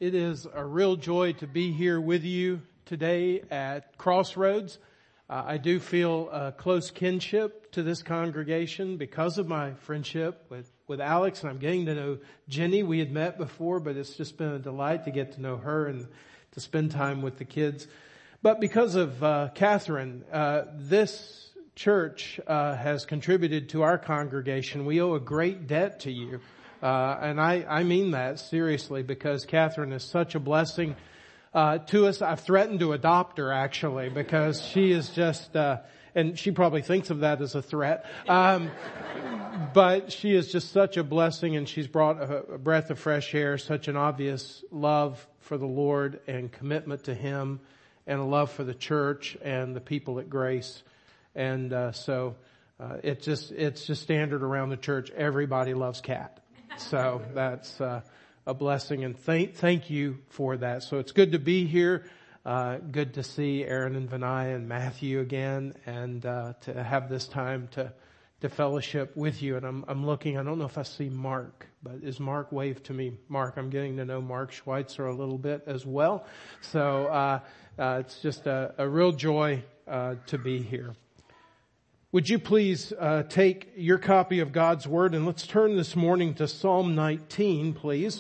It is a real joy to be here with you today at Crossroads. I do feel a close kinship to this congregation because of my friendship with Alex, and I'm getting to know Jenny. We had met before, but it's just been a delight to get to know her and to spend time with the kids. But because of Catherine, this church has contributed to our congregation. We owe a great debt to you. And I mean that seriously, because Catherine is such a blessing to us. I've threatened to adopt her, actually, because she is just, and she probably thinks of that as a threat. But she is just such a blessing, and she's brought a breath of fresh air, such an obvious love for the Lord and commitment to Him, and a love for the church and the people at Grace. And so it's just standard around the church. Everybody loves Cat. So that's a blessing, and thank you for that. So it's good to be here. Good to see Aaron and Vinay and Matthew again, and to have this time to fellowship with you. And I'm looking, I don't know if I see Mark, but is Mark? Wave to me. Mark, I'm getting to know Mark Schweitzer a little bit as well. So it's just a real joy to be here. Would you please take your copy of God's Word, and let's turn this morning to Psalm 19, please.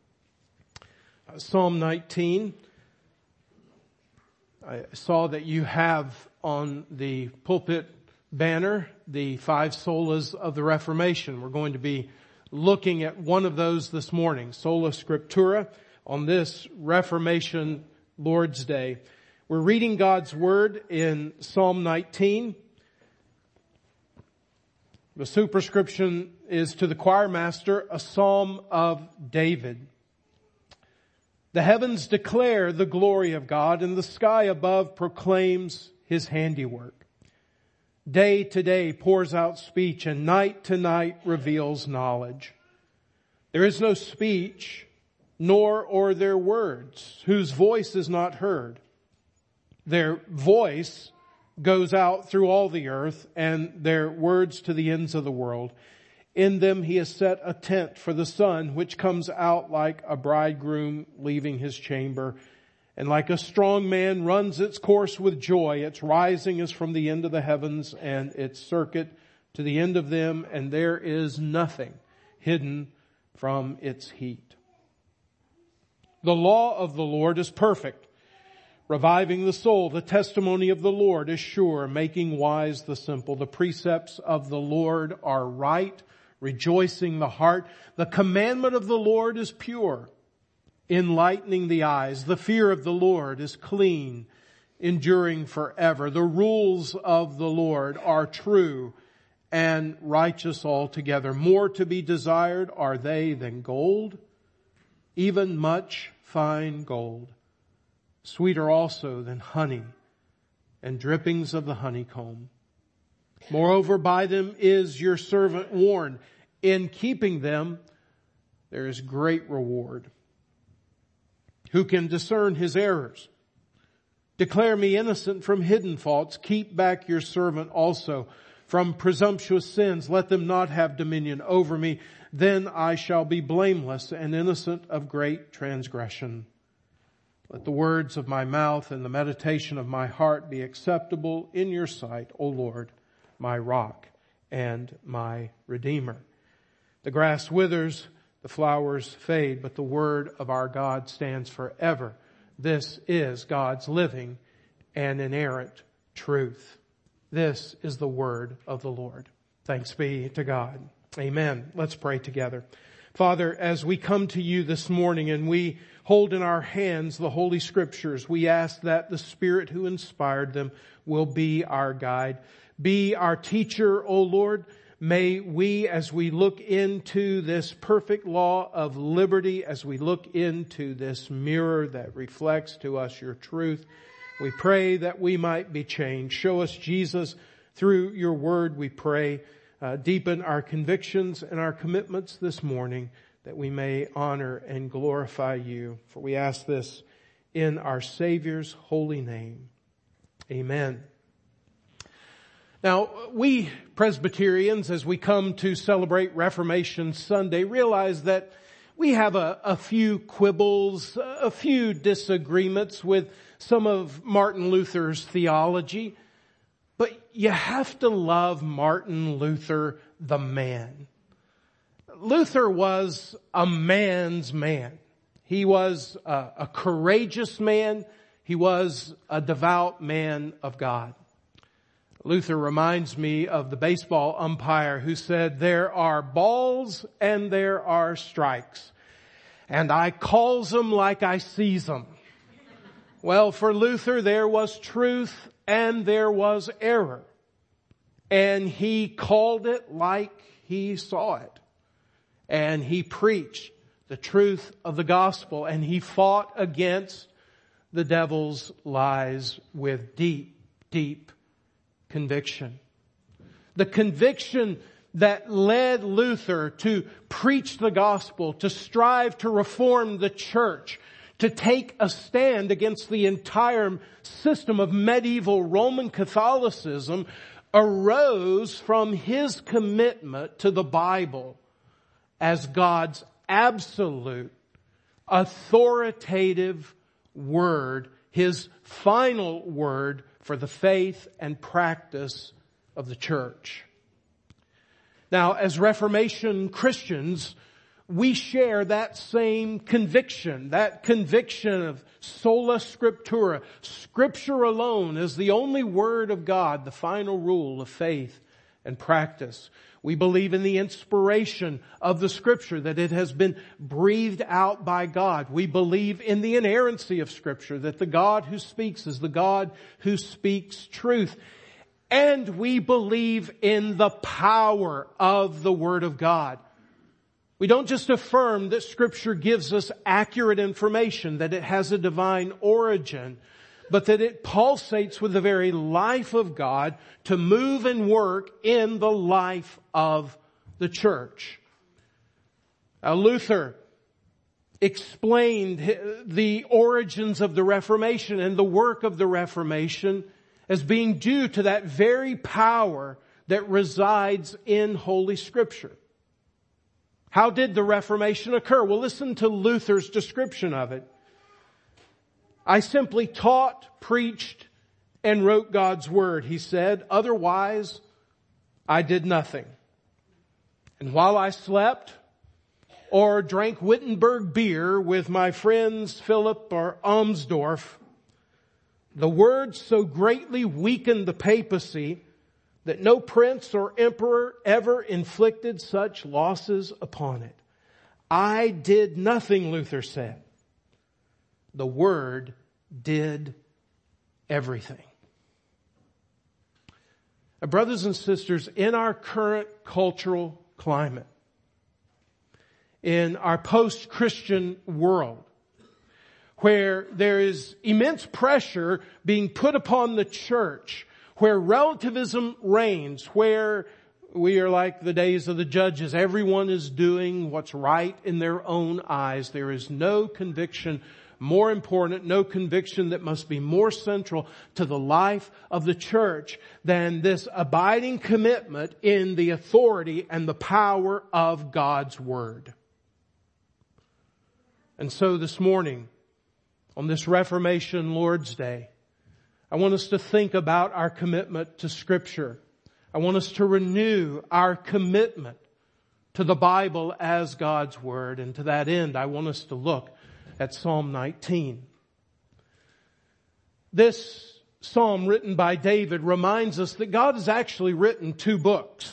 Psalm 19. I saw that you have on the pulpit banner the 5 solas of the Reformation. We're going to be looking at one of those this morning, Sola Scriptura, on this Reformation Lord's Day. We're reading God's Word in Psalm 19. The superscription is to the choir master, a psalm of David. The heavens declare the glory of God, and the sky above proclaims His handiwork. Day to day pours out speech, and night to night reveals knowledge. There is no speech, nor are there words, whose voice is not heard. Their voice goes out through all the earth, and their words to the ends of the world. In them He has set a tent for the sun, which comes out like a bridegroom leaving his chamber. And like a strong man runs its course with joy. Its rising is from the end of the heavens, and its circuit to the end of them, and there is nothing hidden from its heat. The law of the Lord is perfect, reviving the soul. The testimony of the Lord is sure, making wise the simple. The precepts of the Lord are right, rejoicing the heart. The commandment of the Lord is pure, enlightening the eyes. The fear of the Lord is clean, enduring forever. The rules of the Lord are true and righteous altogether. More to be desired are they than gold, even much fine gold. Sweeter also than honey and drippings of the honeycomb. Moreover, by them is your servant warned. In keeping them, there is great reward. Who can discern his errors? Declare me innocent from hidden faults. Keep back your servant also from presumptuous sins. Let them not have dominion over me. Then I shall be blameless and innocent of great transgression. Let the words of my mouth and the meditation of my heart be acceptable in your sight, O Lord, my rock and my Redeemer. The grass withers, the flowers fade, but the word of our God stands forever. This is God's living and inerrant truth. This is the word of the Lord. Thanks be to God. Amen. Let's pray together. Father, as we come to you this morning and we hold in our hands the Holy Scriptures, we ask that the Spirit who inspired them will be our guide. Be our teacher, O Lord. May we, as we look into this perfect law of liberty, as we look into this mirror that reflects to us your truth, we pray that we might be changed. Show us Jesus through your word, we pray. Deepen our convictions and our commitments this morning, that we may honor and glorify you. For we ask this in our Savior's holy name. Amen. Now, we Presbyterians, as we come to celebrate Reformation Sunday, realize that We have a few quibbles, a few disagreements with some of Martin Luther's theology, but you have to love Martin Luther, the man. Luther was a man's man. He was a courageous man. He was a devout man of God. Luther reminds me of the baseball umpire who said, "There are balls and there are strikes, and I calls them like I sees them." Well, for Luther, there was truth and there was error, and he called it like he saw it, and he preached the truth of the gospel, and he fought against the devil's lies with deep, deep conviction. The conviction that led Luther to preach the gospel, to strive to reform the church, to take a stand against the entire system of medieval Roman Catholicism, arose from his commitment to the Bible as God's absolute, authoritative word, His final word for the faith and practice of the church. Now, as Reformation Christians, we share that same conviction, that conviction of sola scriptura. Scripture alone is the only word of God, the final rule of faith and practice. We believe in the inspiration of the Scripture, that it has been breathed out by God. We believe in the inerrancy of Scripture, that the God who speaks is the God who speaks truth. And we believe in the power of the Word of God. We don't just affirm that Scripture gives us accurate information, that it has a divine origin, but that it pulsates with the very life of God to move and work in the life of the church. Now, Luther explained the origins of the Reformation and the work of the Reformation as being due to that very power that resides in Holy Scripture. How did the Reformation occur? Well, listen to Luther's description of it. "I simply taught, preached, and wrote God's Word," he said. "Otherwise, I did nothing. And while I slept or drank Wittenberg beer with my friends Philip or Amsdorf, the Word so greatly weakened the papacy that no prince or emperor ever inflicted such losses upon it. I did nothing," Luther said. "The Word did everything." Now, brothers and sisters, in our current cultural climate, in our post-Christian world, where there is immense pressure being put upon the church, where relativism reigns, where we are like the days of the judges, everyone is doing what's right in their own eyes, there is no conviction more important, no conviction that must be more central to the life of the church than this abiding commitment in the authority and the power of God's Word. And so this morning, on this Reformation Lord's Day, I want us to think about our commitment to Scripture. I want us to renew our commitment to the Bible as God's Word. And to that end, I want us to look at Psalm 19. This psalm written by David reminds us that God has actually written two books.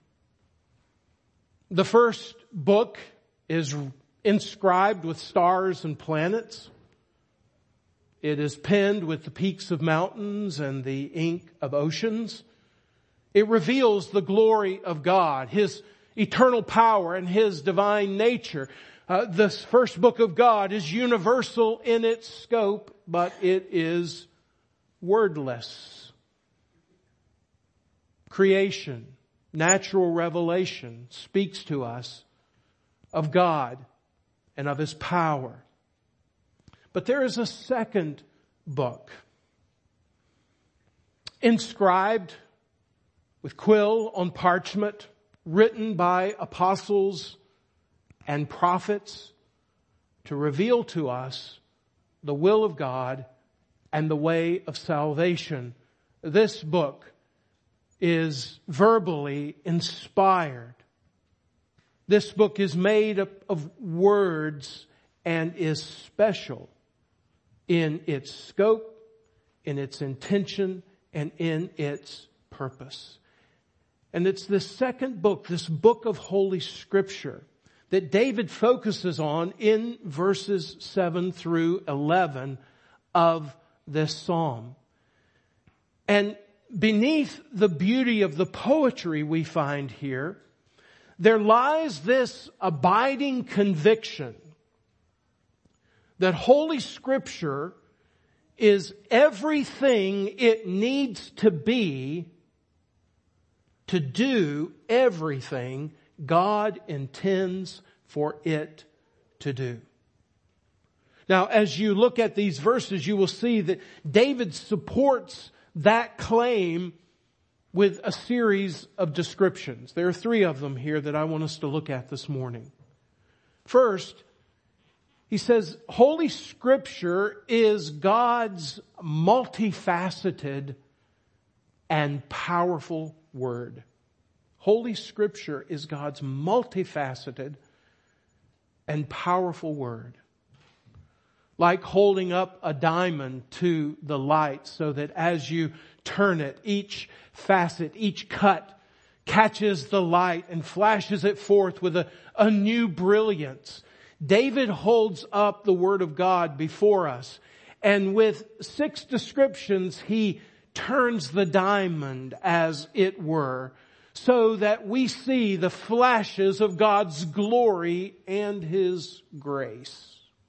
The first book is inscribed with stars and planets. It is penned with the peaks of mountains and the ink of oceans. It reveals the glory of God, His eternal power and His divine nature. This first book of God is universal in its scope, but it is wordless. Creation, natural revelation speaks to us of God and of His power. But there is a second book, inscribed with quill on parchment, written by apostles and prophets to reveal to us the will of God and the way of salvation. This book is verbally inspired. This book is made up of words and is special in its scope, in its intention, and in its purpose. And it's this second book, this book of Holy Scripture, that David focuses on in verses 7 through 11 of this psalm. And beneath the beauty of the poetry we find here, there lies this abiding conviction that Holy Scripture is everything it needs to be to do everything God intends for it to do. Now, as you look at these verses, you will see that David supports that claim with a series of descriptions. There are 3 of them here that I want us to look at this morning. First, he says, Holy Scripture is God's multifaceted and powerful Word. Holy Scripture is God's multifaceted and powerful Word. Like holding up a diamond to the light so that as you turn it, each facet, each cut catches the light and flashes it forth with a new brilliance. David holds up the Word of God before us, and with 6 descriptions, he turns the diamond, as it were, so that we see the flashes of God's glory and His grace.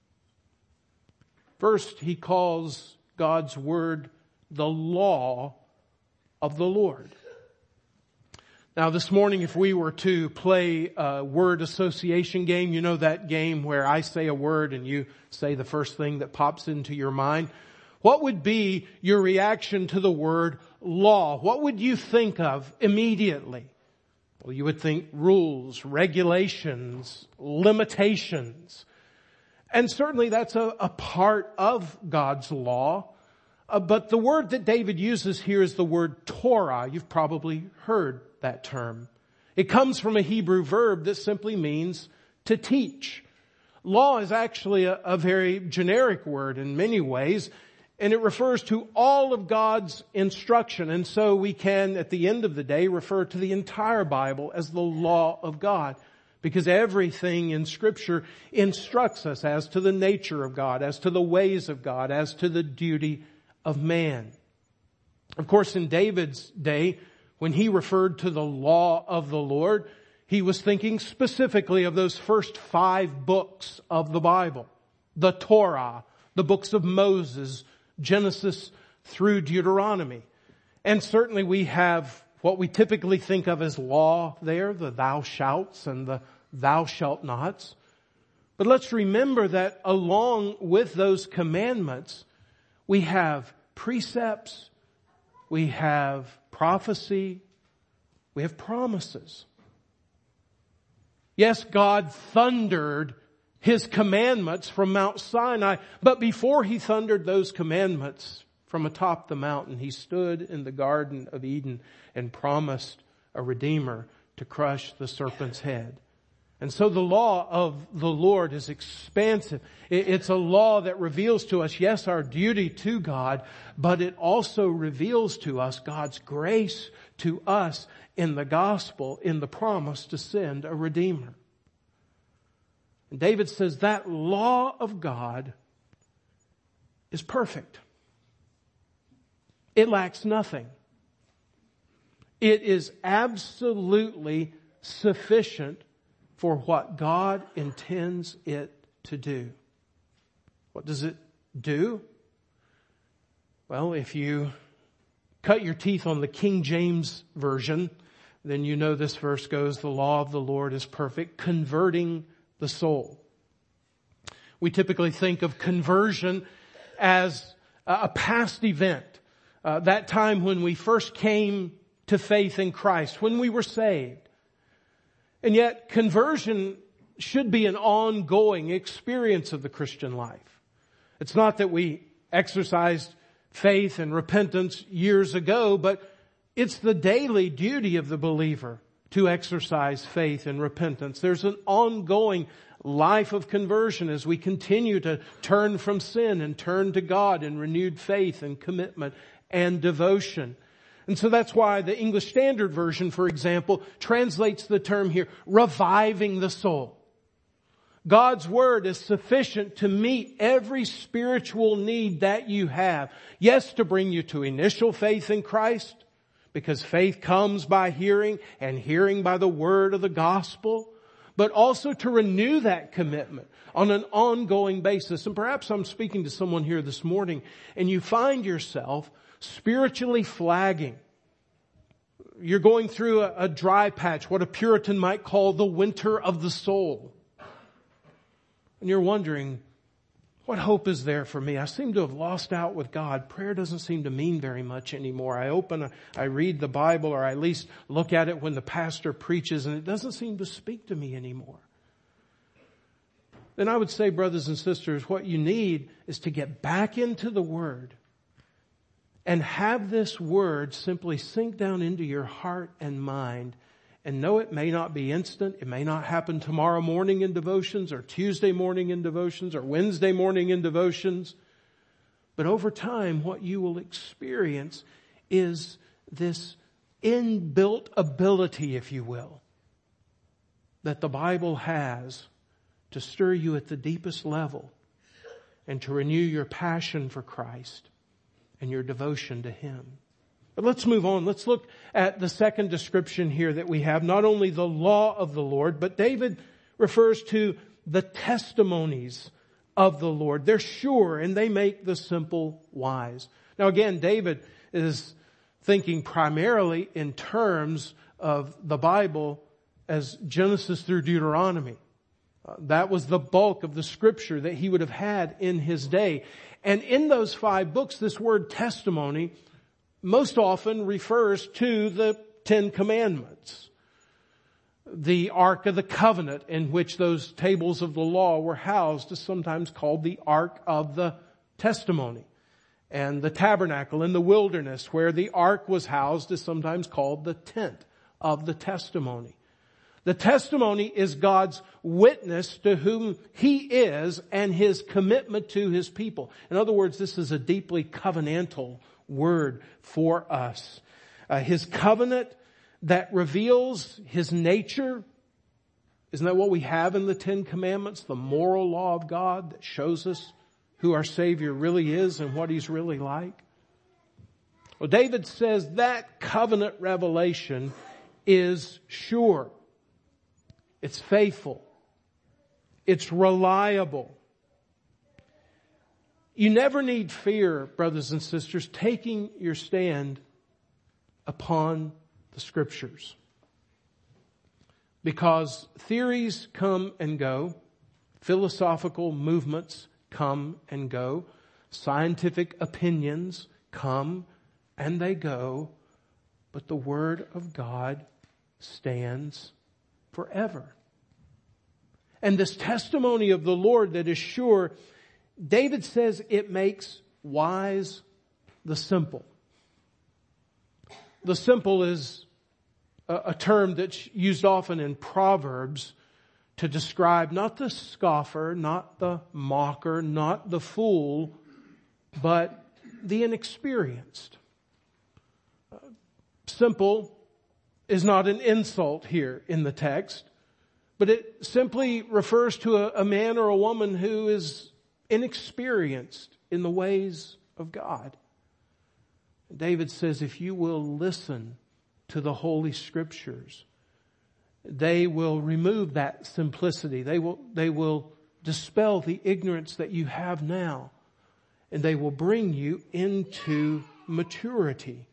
First, he calls God's Word the law of the Lord. Now this morning, if we were to play a word association game, you know that game where I say a word and you say the first thing that pops into your mind. What would be your reaction to the word law? What would you think of immediately? Well, you would think rules, regulations, limitations. And certainly that's a part of God's law. But the word that David uses here is the word Torah. You've probably heard that term. It comes from a Hebrew verb that simply means to teach. Law is actually a very generic word in many ways, and it refers to all of God's instruction. And so we can, at the end of the day, refer to the entire Bible as the law of God, because everything in Scripture instructs us as to the nature of God, as to the ways of God, as to the duty of man. Of course, in David's day, when he referred to the law of the Lord, he was thinking specifically of those first 5 books of the Bible. The Torah, the books of Moses, Genesis through Deuteronomy. And certainly we have what we typically think of as law there, the thou shalts and the thou shalt nots. But let's remember that along with those commandments, we have precepts, we have prophecy, we have promises. Yes, God thundered His commandments from Mount Sinai, but before He thundered those commandments from atop the mountain, He stood in the Garden of Eden and promised a Redeemer to crush the serpent's head. And so the law of the Lord is expansive. It's a law that reveals to us, yes, our duty to God, but it also reveals to us God's grace to us in the gospel, in the promise to send a Redeemer. And David says that law of God is perfect. It lacks nothing. It is absolutely sufficient for what God intends it to do. What does it do? Well, if you cut your teeth on the King James Version, then you know this verse goes, the law of the Lord is perfect, converting the soul. We typically think of conversion as a past event. That time when we first came to faith in Christ, when we were saved. And yet conversion should be an ongoing experience of the Christian life. It's not that we exercised faith and repentance years ago, but it's the daily duty of the believer to exercise faith and repentance. There's an ongoing life of conversion as we continue to turn from sin and turn to God in renewed faith and commitment and devotion. And so that's why the English Standard Version, for example, translates the term here, reviving the soul. God's Word is sufficient to meet every spiritual need that you have. Yes, to bring you to initial faith in Christ, because faith comes by hearing and hearing by the word of the gospel, but also to renew that commitment on an ongoing basis. And perhaps I'm speaking to someone here this morning and you find yourself spiritually flagging. You're going through a dry patch, what a Puritan might call the winter of the soul. And you're wondering, what hope is there for me? I seem to have lost out with God. Prayer doesn't seem to mean very much anymore. I read the Bible, or I at least look at it when the pastor preaches, and it doesn't seem to speak to me anymore. Then I would say, brothers and sisters, what you need is to get back into the Word and have this Word simply sink down into your heart and mind. And no, it may not be instant. It may not happen tomorrow morning in devotions or Tuesday morning in devotions or Wednesday morning in devotions. But over time, what you will experience is this inbuilt ability, if you will, that the Bible has to stir you at the deepest level and to renew your passion for Christ and your devotion to Him. But let's move on. Let's look at the second description here that we have. Not only the law of the Lord, but David refers to the testimonies of the Lord. They're sure and they make the simple wise. Now again, David is thinking primarily in terms of the Bible as Genesis through Deuteronomy. That was the bulk of the scripture that he would have had in his day. And in those 5 books, this word testimony most often refers to the 10 Commandments. The Ark of the Covenant in which those tables of the law were housed is sometimes called the Ark of the Testimony. And the tabernacle in the wilderness where the Ark was housed is sometimes called the Tent of the Testimony. The testimony is God's witness to whom He is and His commitment to His people. In other words, this is a deeply covenantal word for us. His covenant that reveals His nature. Isn't that what we have in the 10 Commandments? The moral law of God that shows us who our Savior really is and what He's really like. Well, David says that covenant revelation is sure. It's faithful. It's reliable. You never need fear, brothers and sisters, taking your stand upon the Scriptures. Because theories come and go, philosophical movements come and go, scientific opinions come and they go, but the Word of God stands forever. And this testimony of the Lord that is sure, David says it makes wise the simple. The simple is a term that's used often in Proverbs to describe not the scoffer, not the mocker, not the fool, but the inexperienced. Simple is not an insult here in the text, but it simply refers to a man or a woman who is inexperienced in the ways of God. David says, if you will listen to the Holy Scriptures, they will remove that simplicity. They will dispel the ignorance that you have now, and they will bring you into maturity.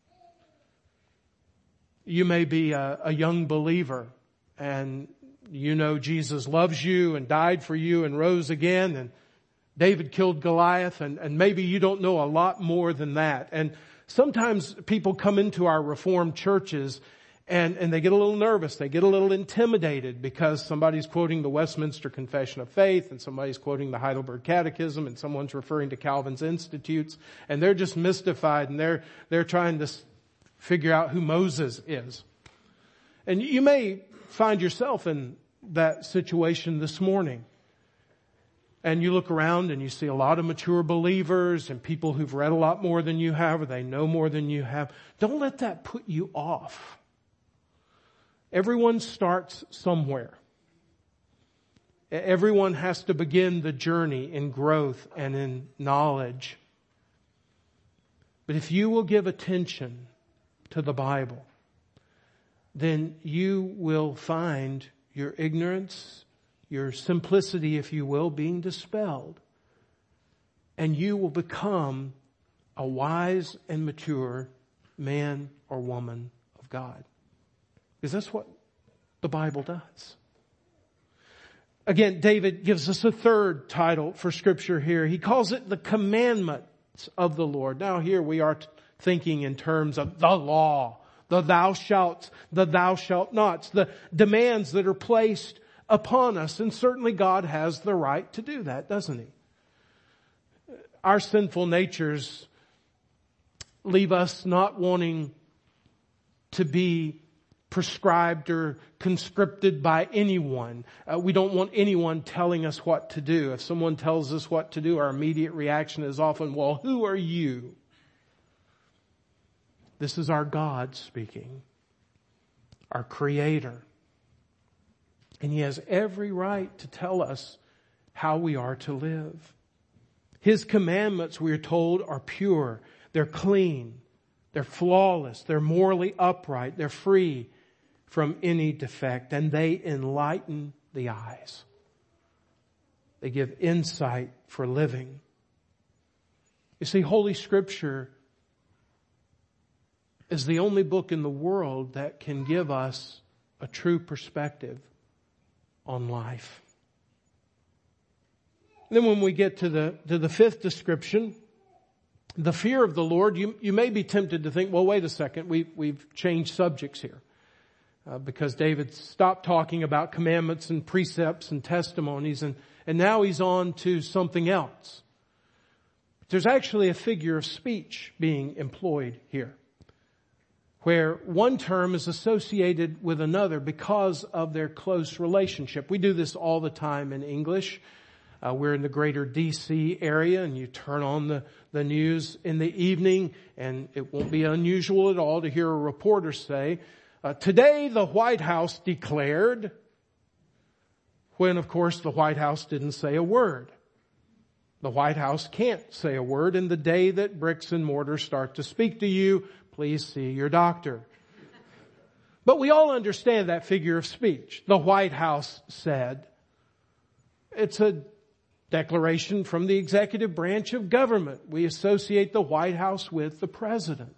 You may be a young believer and you know Jesus loves you and died for you and rose again, and David killed Goliath, and maybe you don't know a lot more than that. And sometimes people come into our Reformed churches And they get a little nervous. They get a little intimidated because somebody's quoting the Westminster Confession of Faith and somebody's quoting the Heidelberg Catechism and someone's referring to Calvin's Institutes. And they're just mystified and they're trying to figure out who Moses is. And you may find yourself in that situation this morning. And you look around and you see a lot of mature believers and people who've read a lot more than you have or they know more than you have. Don't let that put you off. Everyone starts somewhere. Everyone has to begin the journey in growth and in knowledge. But if you will give attention to the Bible, then you will find your ignorance, your simplicity, if you will, being dispelled. And you will become a wise and mature man or woman of God. Because that's what the Bible does. Again, David gives us a third title for Scripture here. He calls it the commandments of the Lord. Now here we are thinking in terms of the law, the thou shalt, the thou shalt nots, the demands that are placed upon us. And certainly God has the right to do that, doesn't He? Our sinful natures leave us not wanting to be prescribed or conscripted by anyone. We don't want anyone telling us what to do. If someone tells us what to do, our immediate reaction is often, well, who are you? This is our God speaking, our Creator. And He has every right to tell us how we are to live. His commandments, we are told, are pure. They're clean. They're flawless. They're morally upright. They're free from any defect. And they enlighten the eyes. They give insight for living. You see, Holy Scripture is the only book in the world that can give us a true perspective on life. Then when we get to the fifth description, the fear of the Lord, you may be tempted to think, well, wait a second, we've changed subjects here. Because David stopped talking about commandments and precepts and testimonies and now he's on to something else. There's actually a figure of speech being employed here, where one term is associated with another because of their close relationship. We do this all the time in English. We're in the greater D.C. area and you turn on the news in the evening and it won't be unusual at all to hear a reporter say, today the White House declared, when of course the White House didn't say a word. The White House can't say a word, and the day that bricks and mortar start to speak to you, please see your doctor. But we all understand that figure of speech. The White House said. It's a declaration from the executive branch of government. We associate the White House with the president.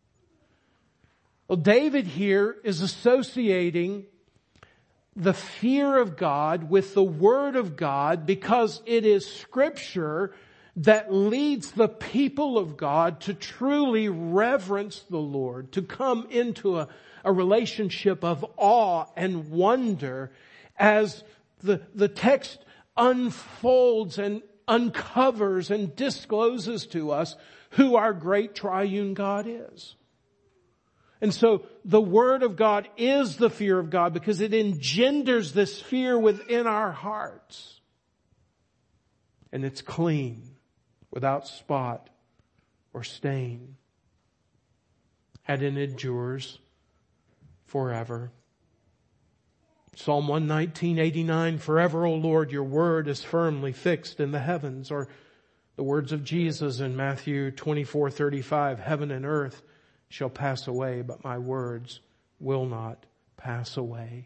Well, David here is associating the fear of God with the Word of God because it is Scripture that leads the people of God to truly reverence the Lord, to come into a relationship of awe and wonder as the text unfolds and uncovers and discloses to us who our great triune God is. And so the Word of God is the fear of God because it engenders this fear within our hearts. And it's clean, without spot or stain. And it endures forever. Psalm 119:89, forever, O Lord, your word is firmly fixed in the heavens. Or the words of Jesus in Matthew 24:35, heaven and earth shall pass away, but my words will not pass away.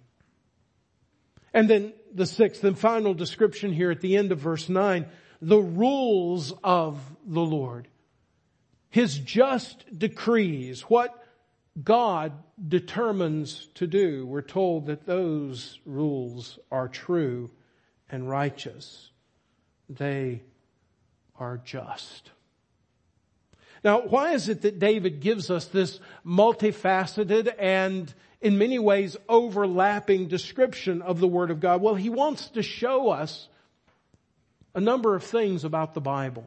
And then the sixth and final description here at the end of verse 9, the rules of the Lord. His just decrees, what God determines to do. We're told that those rules are true and righteous. They are just. Now, why is it that David gives us this multifaceted and in many ways overlapping description of the Word of God? Well, he wants to show us a number of things about the Bible.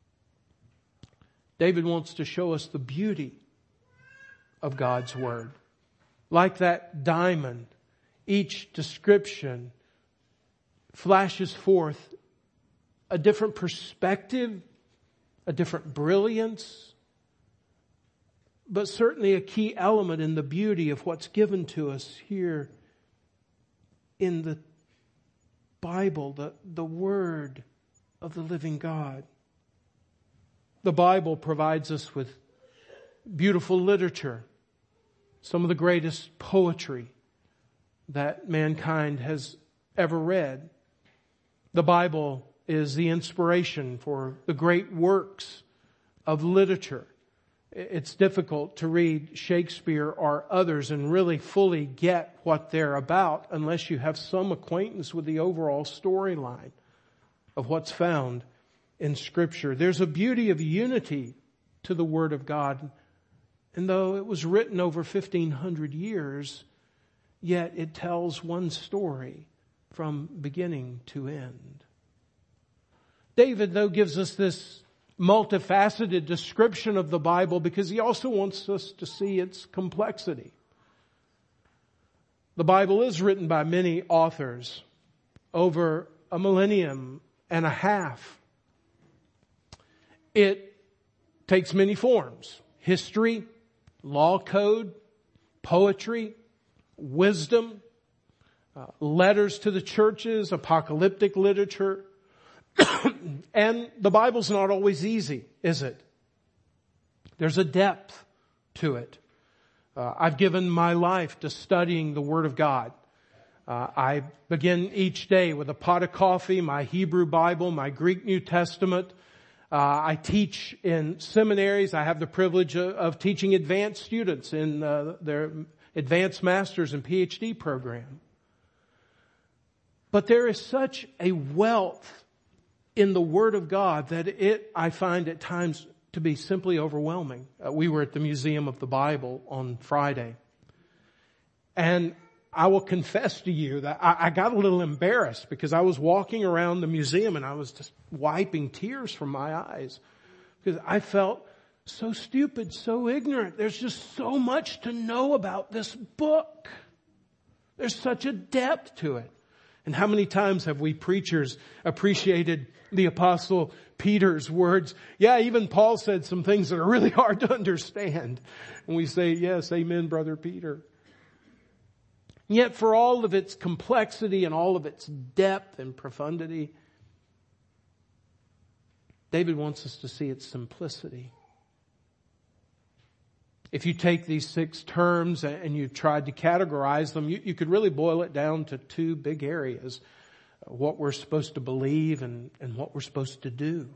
David wants to show us the beauty of God's Word. Like that diamond, each description flashes forth a different perspective, a different brilliance, but certainly a key element in the beauty of what's given to us here in the Bible, the Word of the living God. The Bible provides us with beautiful literature, some of the greatest poetry that mankind has ever read. The Bible is the inspiration for the great works of literature. It's difficult to read Shakespeare or others and really fully get what they're about unless you have some acquaintance with the overall storyline of what's found in Scripture. There's a beauty of unity to the Word of God. And though it was written over 1,500 years, yet it tells one story from beginning to end. David, though, gives us this multifaceted description of the Bible because he also wants us to see its complexity. The Bible is written by many authors over a millennium and a half. It takes many forms: history, law code, poetry, wisdom, letters to the churches, apocalyptic literature. And the Bible's not always easy, is it? There's a depth to it. I've given my life to studying the Word of God. I begin each day with a pot of coffee, my Hebrew Bible, my Greek New Testament. I teach in seminaries. I have the privilege of teaching advanced students in their advanced master's and PhD program. But there is such a wealth in the Word of God that I find at times to be simply overwhelming. We were at the Museum of the Bible on Friday. And I will confess to you that I got a little embarrassed because I was walking around the museum and I was just wiping tears from my eyes because I felt so stupid, so ignorant. There's just so much to know about this book. There's such a depth to it. And how many times have we preachers appreciated the Apostle Peter's words? Yeah, even Paul said some things that are really hard to understand. And we say, yes, amen, Brother Peter. Yet for all of its complexity and all of its depth and profundity, David wants us to see its simplicity. If you take these 6 terms and you tried to categorize them, you could really boil it down to 2 big areas. What we're supposed to believe and what we're supposed to do.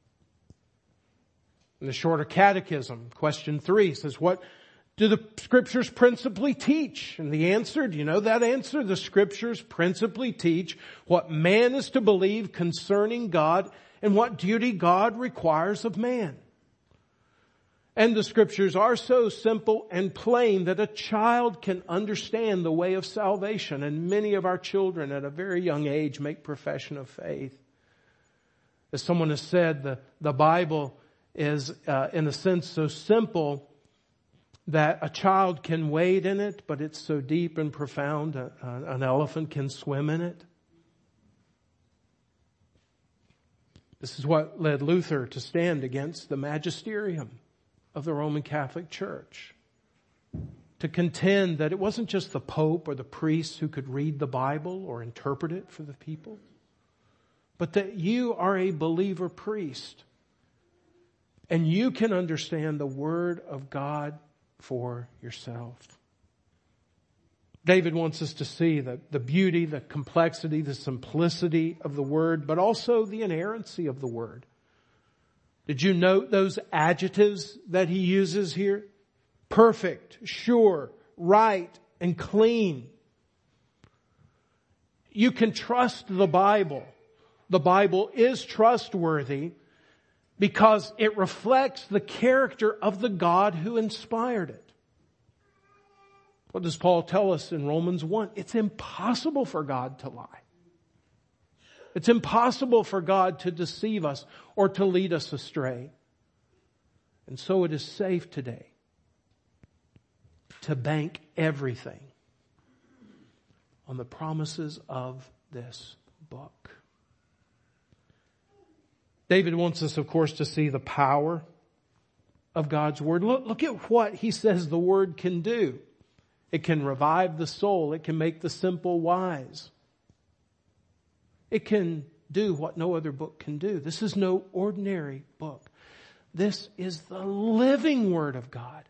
In the Shorter Catechism, question 3 says, what do the Scriptures principally teach? And the answer, do you know that answer? The Scriptures principally teach what man is to believe concerning God and what duty God requires of man. And the Scriptures are so simple and plain that a child can understand the way of salvation. And many of our children at a very young age make profession of faith. As someone has said, the Bible is, in a sense, so simple that a child can wade in it, but it's so deep and profound, an elephant can swim in it. This is what led Luther to stand against the magisterium of the Roman Catholic Church, to contend that it wasn't just the Pope or the priests who could read the Bible or interpret it for the people, but that you are a believer priest and you can understand the Word of God for yourself. David wants us to see the beauty, the complexity, the simplicity of the Word, but also the inerrancy of the Word. Did you note those adjectives that he uses here? Perfect, sure, right, and clean. You can trust the Bible. The Bible is trustworthy because it reflects the character of the God who inspired it. What does Paul tell us in Romans 1? It's impossible for God to lie. It's impossible for God to deceive us or to lead us astray. And so it is safe today to bank everything on the promises of this book. David wants us, of course, to see the power of God's Word. Look at what he says the Word can do. It can revive the soul. It can make the simple wise. It can do what no other book can do. This is no ordinary book. This is the living Word of God.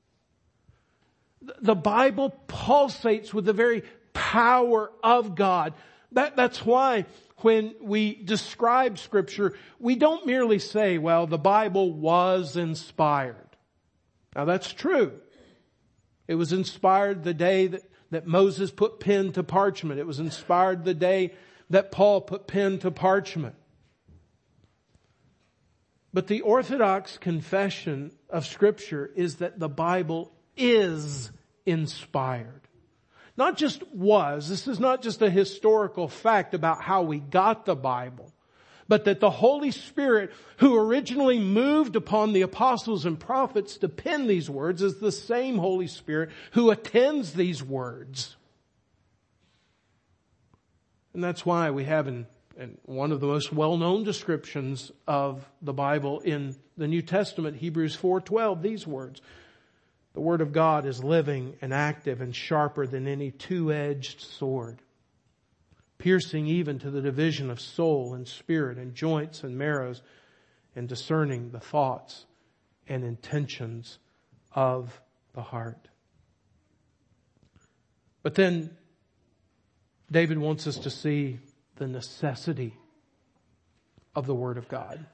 The Bible pulsates with the very power of God. That's why when we describe Scripture, we don't merely say, well, the Bible was inspired. Now that's true. It was inspired the day that Moses put pen to parchment. It was inspired the day that Paul put pen to parchment. But the orthodox confession of Scripture is that the Bible is inspired. Not just was. This is not just a historical fact about how we got the Bible, but that the Holy Spirit, who originally moved upon the apostles and prophets to pen these words, is the same Holy Spirit who attends these words. And that's why we have in one of the most well-known descriptions of the Bible in the New Testament, Hebrews 4:12, these words. The Word of God is living and active and sharper than any two-edged sword, piercing even to the division of soul and spirit and joints and marrows, and discerning the thoughts and intentions of the heart. But then David wants us to see the necessity of the Word of God.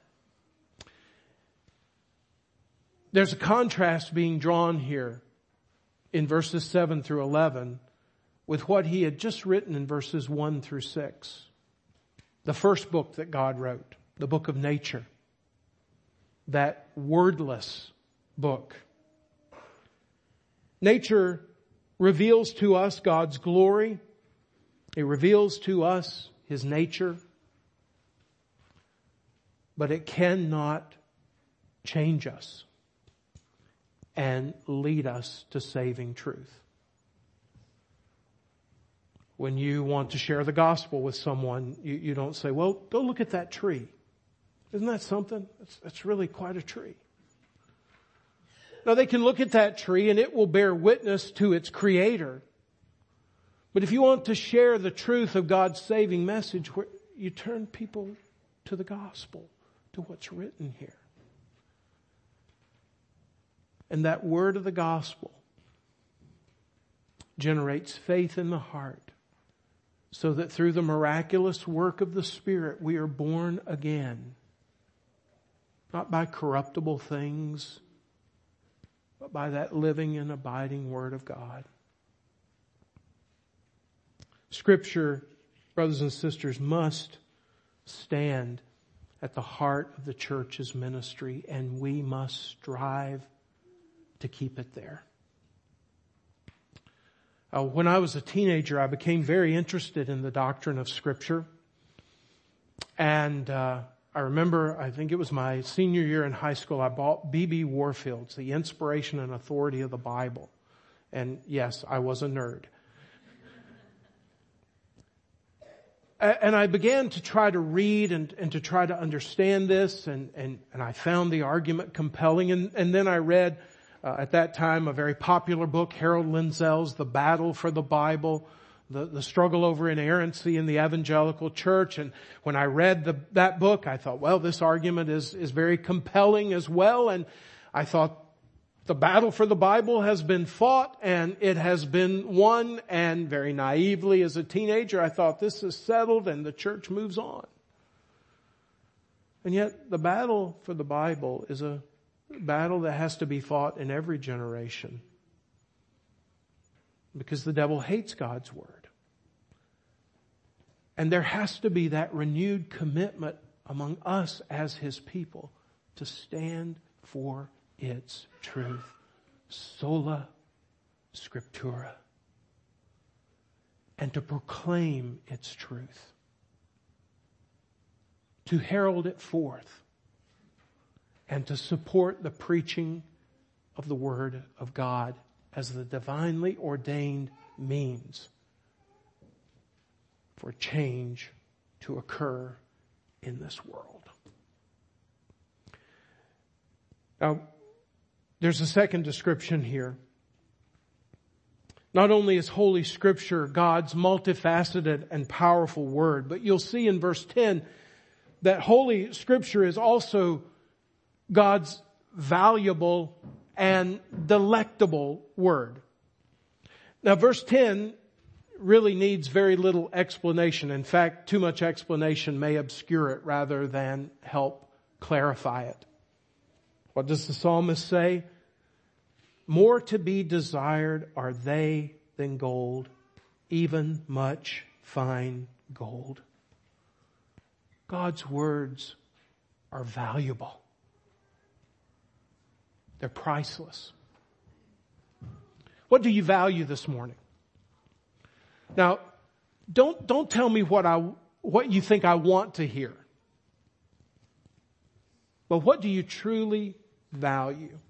There's a contrast being drawn here in verses 7 through 11 with what he had just written in verses 1 through 6. The first book that God wrote, the book of nature. That wordless book. Nature reveals to us God's glory. It reveals to us His nature. But it cannot change us and lead us to saving truth. When you want to share the gospel with someone, you don't say, well, go look at that tree. Isn't that something? That's really quite a tree. Now they can look at that tree and it will bear witness to its creator. But if you want to share the truth of God's saving message, you turn people to the gospel, to what's written here. And that word of the gospel generates faith in the heart so that through the miraculous work of the Spirit we are born again. Not by corruptible things, but by that living and abiding Word of God. Scripture, brothers and sisters, must stand at the heart of the church's ministry, and we must strive to keep it there. When I was a teenager, I became very interested in the doctrine of Scripture. And I remember, I think it was my senior year in high school, I bought B.B. Warfield's The Inspiration and Authority of the Bible. And yes, I was a nerd. And I began to try to read and to try to understand this, and I found the argument compelling. And then I read, at that time, a very popular book, Harold Lindsell's The Battle for the Bible, the struggle over inerrancy in the evangelical church. And when I read that book, I thought, well, this argument is very compelling as well. And I thought, the battle for the Bible has been fought and it has been won. And very naively as a teenager, I thought this is settled and the church moves on. And yet the battle for the Bible is a battle that has to be fought in every generation. Because the devil hates God's Word. And there has to be that renewed commitment among us as His people to stand for its truth. Sola Scriptura, and to proclaim its truth, to herald it forth, and to support the preaching of the Word of God as the divinely ordained means for change to occur in this world. Now, there's a second description here. Not only is Holy Scripture God's multifaceted and powerful Word, but you'll see in verse 10 that Holy Scripture is also God's valuable and delectable Word. Now, verse 10 really needs very little explanation. In fact, too much explanation may obscure it rather than help clarify it. What does the psalmist say? More to be desired are they than gold, even much fine gold. God's words are valuable. They're priceless. What do you value this morning? Now, don't tell me what you think I want to hear. But what do you truly value?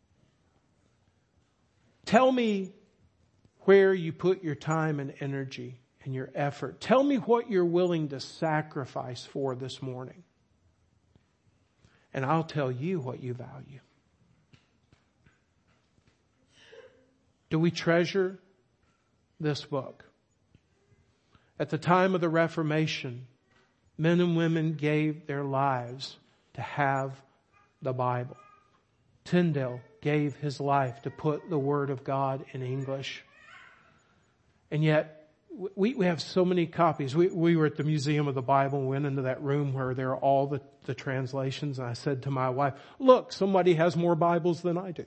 Tell me where you put your time and energy and your effort. Tell me what you're willing to sacrifice for this morning. And I'll tell you what you value. Do we treasure this book? At the time of the Reformation, men and women gave their lives to have the Bible. Tyndale gave his life to put the Word of God in English. And yet, we have so many copies. We were at the Museum of the Bible and went into that room where there are all the translations. And I said to my wife, look, somebody has more Bibles than I do.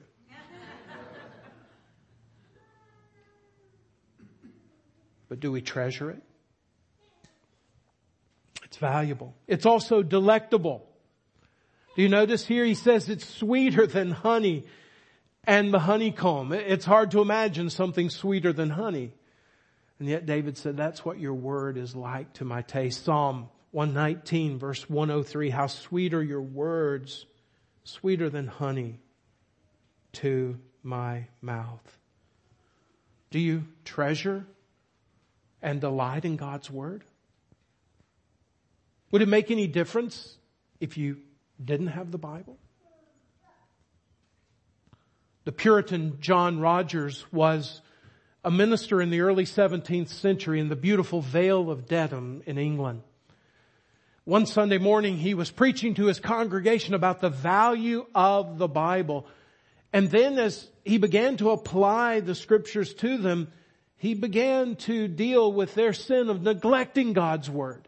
But do we treasure it? It's valuable. It's also delectable. Do you notice here he says it's sweeter than honey and the honeycomb. It's hard to imagine something sweeter than honey. And yet David said, that's what your word is like to my taste. Psalm 119 verse 103, how sweet are your words, sweeter than honey to my mouth. Do you treasure and delight in God's word? Would it make any difference if you didn't have the Bible? The Puritan John Rogers was a minister in the early 17th century in the beautiful Vale of Dedham in England. One Sunday morning he was preaching to his congregation about the value of the Bible. And then as he began to apply the scriptures to them, he began to deal with their sin of neglecting God's word.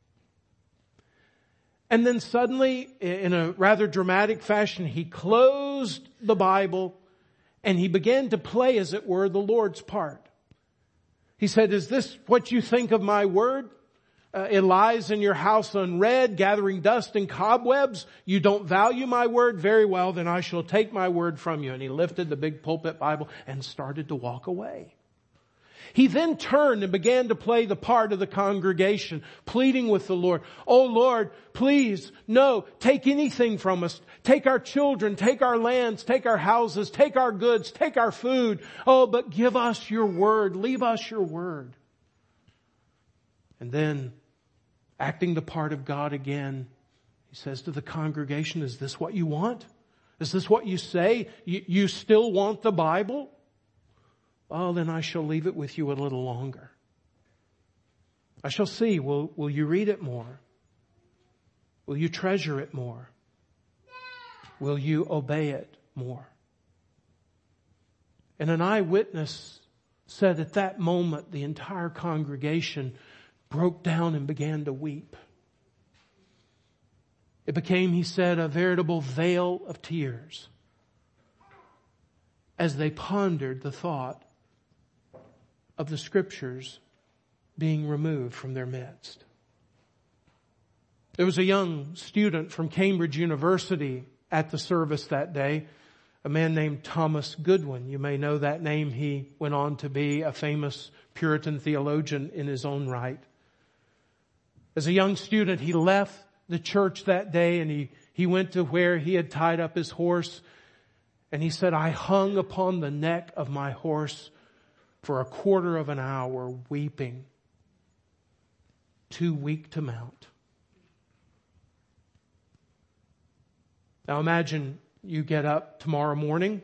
And then suddenly, in a rather dramatic fashion, he closed the Bible and he began to play, as it were, the Lord's part. He said, is this what you think of my word? It lies in your house unread, gathering dust and cobwebs. You don't value my word? Very well, then I shall take my word from you. And he lifted the big pulpit Bible and started to walk away. He then turned and began to play the part of the congregation, pleading with the Lord. Oh Lord, please, no, take anything from us. Take our children, take our lands, take our houses, take our goods, take our food. Oh, but give us your word. Leave us your word. And then, acting the part of God again, he says to the congregation, is this what you want? Is this what you say? You still want the Bible? Oh, then I shall leave it with you a little longer. I shall see. Will you read it more? Will you treasure it more? Will you obey it more? And an eyewitness said at that moment the entire congregation broke down and began to weep. It became, he said, a veritable vale of tears as they pondered the thought of the scriptures being removed from their midst. There was a young student from Cambridge University at the service that day. a man named Thomas Goodwin. You may know that name. He went on to be a famous Puritan theologian in his own right. As a young student, he left the church that day and he went to where he had tied up his horse. And he said, I hung upon the neck of my horse for a quarter of an hour weeping, too weak to mount. Now imagine you get up tomorrow morning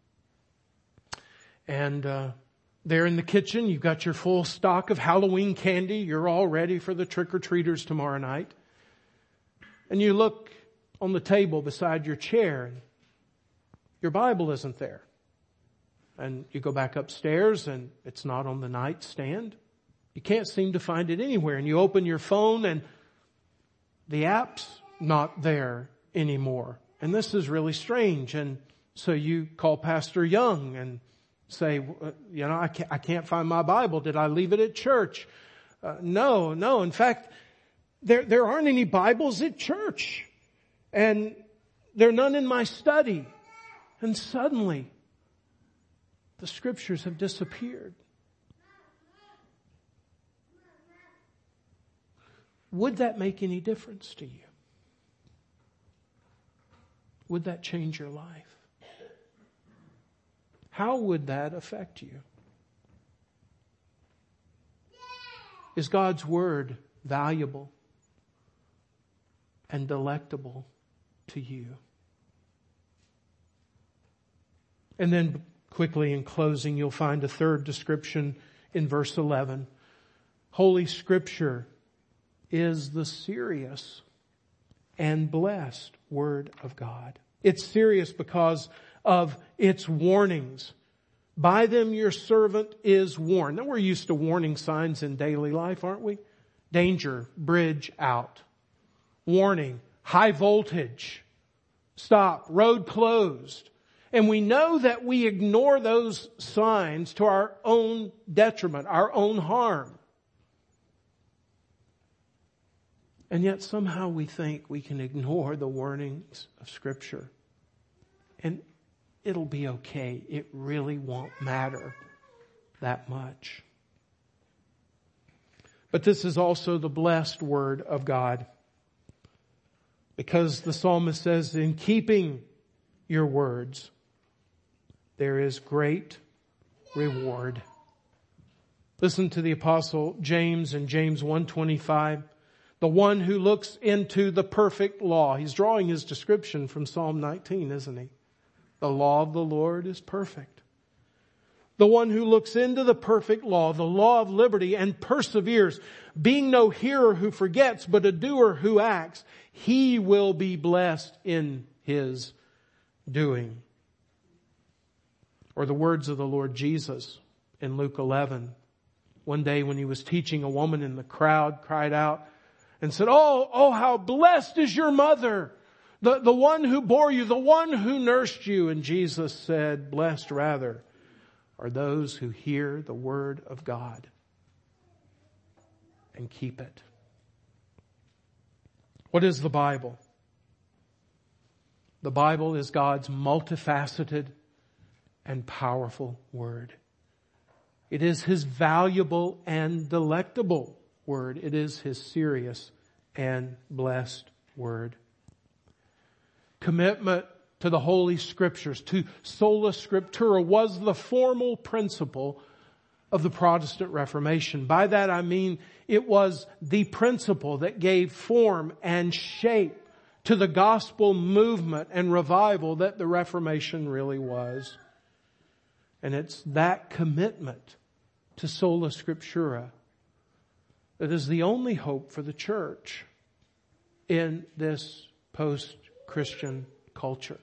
and there in the kitchen you've got your full stock of Halloween candy. You're all ready for the trick-or-treaters tomorrow night. And you look on the table beside your chair and your Bible isn't there. And you go back upstairs and it's not on the nightstand. You can't seem to find it anywhere. And you open your phone and the app's not there anymore. And this is really strange. And so you call Pastor Young and say, I can't find my Bible. Did I leave it at church? No. In fact, there aren't any Bibles at church. And there are none in my study. And suddenly, the Scriptures have disappeared. Would that make any difference to you? Would that change your life? How would that affect you? Is God's Word valuable and delectable to you? And then quickly in closing, you'll find a third description in verse 11. Holy Scripture is the serious and blessed Word of God. It's serious because of its warnings. By them your servant is warned. Now we're used to warning signs in daily life, aren't we? Danger, bridge out. Warning, high voltage. Stop, road closed. And we know that we ignore those signs to our own detriment, our own harm. And yet somehow we think we can ignore the warnings of Scripture. And it'll be okay. It really won't matter that much. But this is also the blessed Word of God. Because the psalmist says, in keeping your words, there is great reward. Listen to the Apostle James in James 1:25. The one who looks into the perfect law. He's drawing his description from Psalm 19, isn't he? The law of the Lord is perfect. The one who looks into the perfect law, the law of liberty, and perseveres, being no hearer who forgets, but a doer who acts, he will be blessed in his doing. Or the words of the Lord Jesus in Luke 11. One day when he was teaching, a woman in the crowd cried out and said, Oh, how blessed is your mother, the one who bore you, the one who nursed you. And Jesus said, blessed rather are those who hear the word of God and keep it. What is the Bible? The Bible is God's multifaceted and powerful Word. It is His valuable and delectable Word. It is His serious and blessed Word. Commitment to the Holy Scriptures, to sola scriptura, was the formal principle of the Protestant Reformation. By that I mean it was the principle that gave form and shape to the gospel movement and revival that the Reformation really was. And it's that commitment to sola scriptura that is the only hope for the church in this post-Christian culture.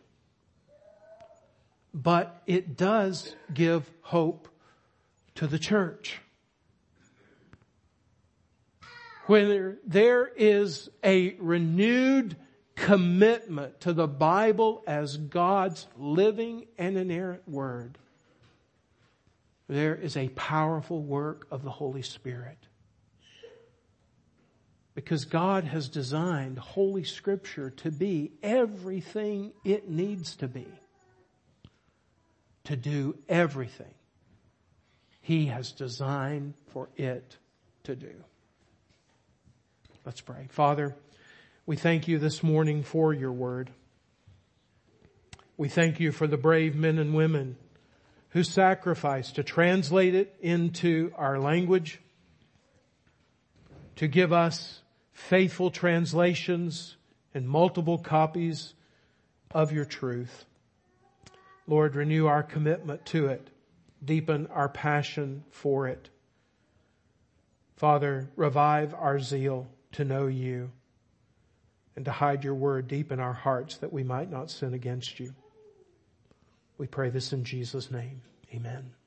But it does give hope to the church. When there is a renewed commitment to the Bible as God's living and inerrant Word, there is a powerful work of the Holy Spirit. Because God has designed Holy Scripture to be everything it needs to be. to do everything He has designed for it to do. Let's pray. Father, we thank You this morning for Your word. We thank You for the brave men and women who sacrificed to translate it into our language, to give us faithful translations and multiple copies of Your truth. Lord, renew our commitment to it. Deepen our passion for it. Father, revive our zeal to know You and to hide Your word deep in our hearts that we might not sin against You. We pray this in Jesus' name. Amen.